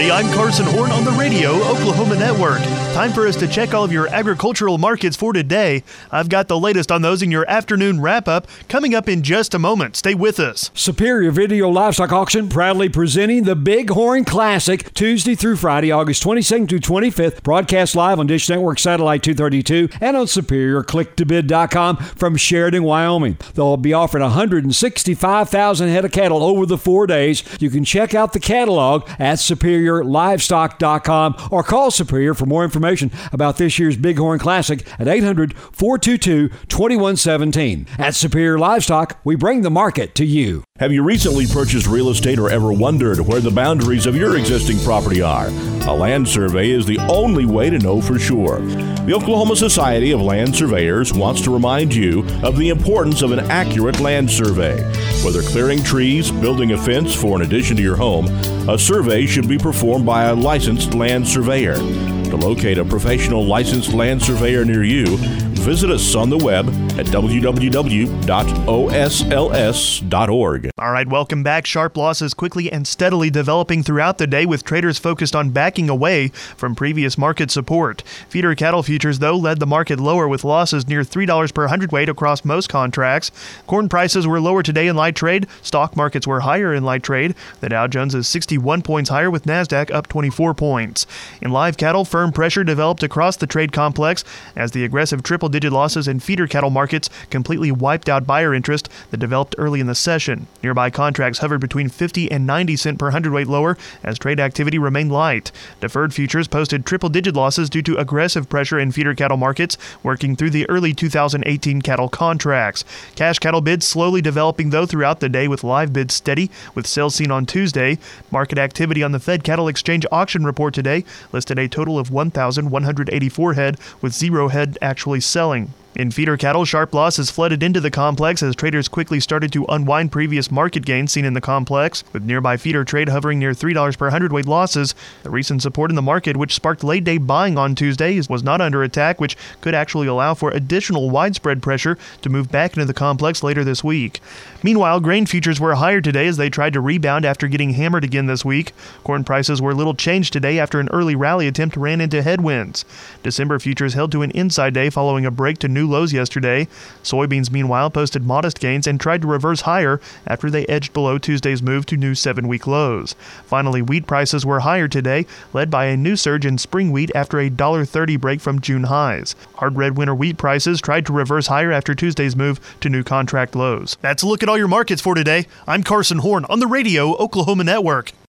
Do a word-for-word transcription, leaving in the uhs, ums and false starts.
Hey, I'm Carson Horn on the Radio Oklahoma Network. Time for us to check all of your agricultural markets for today. I've got the latest on those in your afternoon wrap-up coming up in just a moment. Stay with us. Superior Video Livestock Auction proudly presenting the Bighorn Classic Tuesday through Friday, August twenty-second through twenty-fifth. Broadcast live on Dish Network Satellite two thirty-two and on superior click to bid dot com from Sheridan, Wyoming. They'll be offering one hundred sixty-five thousand head of cattle over the four days. You can check out the catalog at superior livestock dot com or call Superior for more information about this year's Bighorn Classic at eight hundred, four two two, two one one seven. At Superior Livestock, we bring the market to you. Have you recently purchased real estate or ever wondered where the boundaries of your existing property are? A land survey is the only way to know for sure. The Oklahoma Society of Land Surveyors wants to remind you of the importance of an accurate land survey. Whether clearing trees, building a fence for an addition to your home, a survey should be performed by a licensed land surveyor. To locate a professional licensed land surveyor near you, visit us on the web at w w w dot o s l s dot org. All right, welcome back. Sharp losses quickly and steadily developing throughout the day, with traders focused on backing away from previous market support. Feeder cattle futures, though, led the market lower with losses near three dollars per hundredweight across most contracts. Corn prices were lower today in light trade. Stock markets were higher in light trade. The Dow Jones is sixty-one points higher, with NASDAQ up twenty-four points. In live cattle, firm pressure developed across the trade complex as the aggressive triple-digit losses in feeder cattle markets completely wiped out buyer interest that developed early in the session. Nearby contracts hovered between fifty and ninety cent per hundredweight lower as trade activity remained light. Deferred futures posted triple-digit losses due to aggressive pressure in feeder cattle markets working through the early two thousand eighteen cattle contracts. Cash cattle bids slowly developing, though, throughout the day, with live bids steady, with sales seen on Tuesday. Market activity on the Fed Cattle Exchange auction report today listed a total of one thousand one hundred eighty-four head, with zero head actually selling. In feeder cattle, sharp losses flooded into the complex as traders quickly started to unwind previous market gains seen in the complex, with nearby feeder trade hovering near three dollars per hundredweight losses. The recent support in the market, which sparked late-day buying on Tuesday, was not under attack, which could actually allow for additional widespread pressure to move back into the complex later this week. Meanwhile, grain futures were higher today as they tried to rebound after getting hammered again this week. Corn prices were little changed today after an early rally attempt ran into headwinds. December futures held to an inside day following a break to new lows yesterday. Soybeans, meanwhile, posted modest gains and tried to reverse higher after they edged below Tuesday's move to new seven-week lows. Finally, wheat prices were higher today, led by a new surge in spring wheat after a one dollar thirty break from June highs. Hard red winter wheat prices tried to reverse higher after Tuesday's move to new contract lows. That's a look at all your markets for today. I'm Carson Horn on the Radio Oklahoma Network.